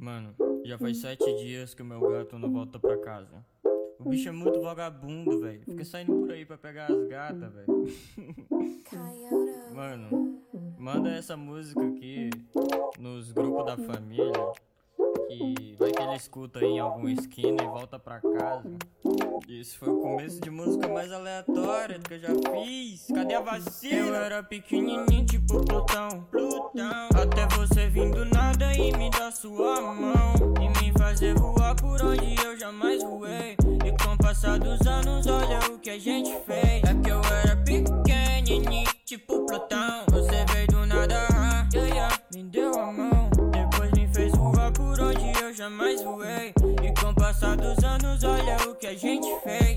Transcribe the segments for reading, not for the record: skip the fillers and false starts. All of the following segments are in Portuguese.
Mano, já faz 7 dias que o meu gato não volta pra casa. O bicho é muito vagabundo, velho. Fica saindo por aí pra pegar as gatas, velho. Mano, manda essa música aqui nos grupos da família, que vai que ele escuta em alguma esquina e volta pra casa. Isso foi o começo de música mais aleatória que eu já fiz. Cadê a vacina? Eu era pequenininho tipo Plutão. Até você vir do nada e me dar sua mão e me fazer voar por onde eu jamais voei. E com o passar dos anos, olha o que a gente fez. É que eu era pequenininho tipo Plutão. Você veio do nada, me deu a mão, depois me fez voar por onde eu jamais voei. E com o passar dos anos, olha o que a gente fez.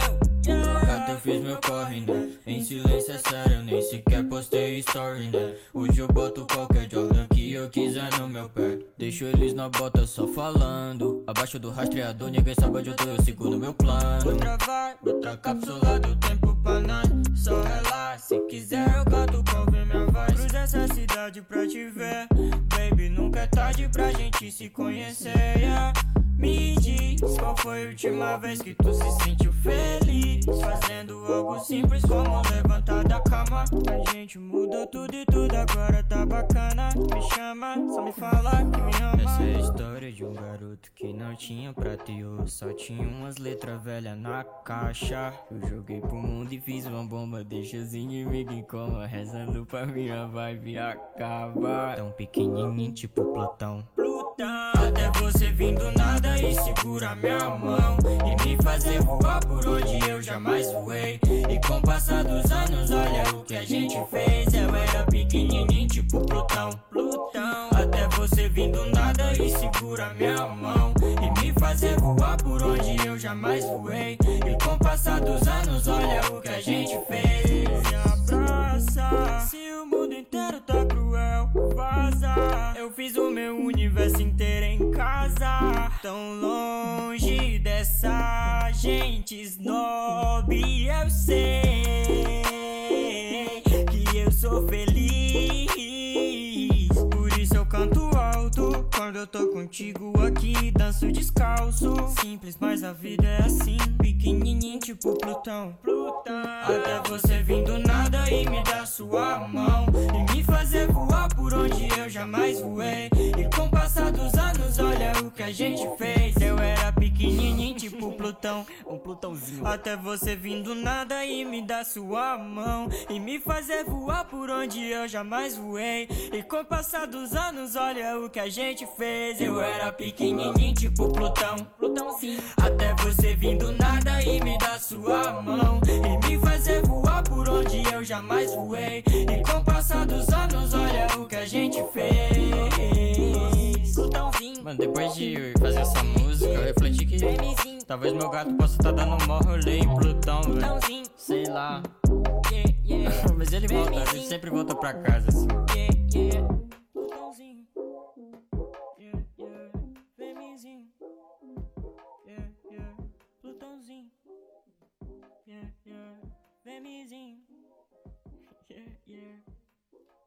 Até fiz meu corre, né? Em silêncio é sério, eu nem sequer postei story, né? Hoje eu boto qualquer Jordan que eu quiser no meu pé. Deixo eles na bota só falando. Abaixo do rastreador, ninguém sabe onde eu tô, eu sigo no meu plano. Outra vai, outra cápsula do tempo pra nós. Só relaxa, se quiser eu canto pra ouvir minha voz. Cruza essa cidade pra te ver, baby, nunca é tarde pra gente se conhecer, Me diz, qual foi a última vez que tu se sentiu feliz? Fazendo algo simples como levantar da cama. A gente mudou tudo e tudo agora tá bacana. Me chama, só me fala que me ama. Essa é a história de um garoto que não tinha prata e ouro, só tinha umas letras velhas na caixa. Eu joguei pro mundo e fiz uma bomba, deixa os inimigos em coma, rezando pra minha vibe acabar. Tão pequenininho tipo Plutão. Até você vir do nada e segura minha mão e me fazer voar por onde eu jamais voei. E com o passar dos anos, olha o que a gente fez. Eu era pequenininho tipo Plutão. Até você vir do nada e segura minha mão e me fazer voar por onde eu jamais voei. E com o passar dos anos, olha o que a gente fez. Se abraça, se o mundo inteiro tá cruel, vaza. Eu fiz o meu universo inteiro em casa, tão longe dessa gente snob. Eu sei que eu sou feliz, por isso eu canto alto quando eu tô contigo aqui, danço descalço. Simples, mas a vida é assim, pequenininho tipo Plutão. Até você vir do nada e me dar sua mão e me fazer voar por onde eu jamais voei. E com o passar dos anos, olha o que a gente fez. Eu era pequenininho tipo Plutão, um Plutãozinho. Até você vir do nada e me dar sua mão e me fazer voar por onde eu jamais voei. E com o passar dos anos, olha o que a gente fez. Eu era pequenininho tipo Plutãozinho. Até você vir do nada e me dar sua mão e me fazer voar por onde eu jamais voei. E com o passar dos anos, olha o que a gente fez. Plutãozinho. Mano, depois de fazer essa música, eu refleti que talvez meu gato possa tá dando um maior rolê em Plutão, velho. Sei lá. Mas ele volta, ele sempre volta pra casa, assim.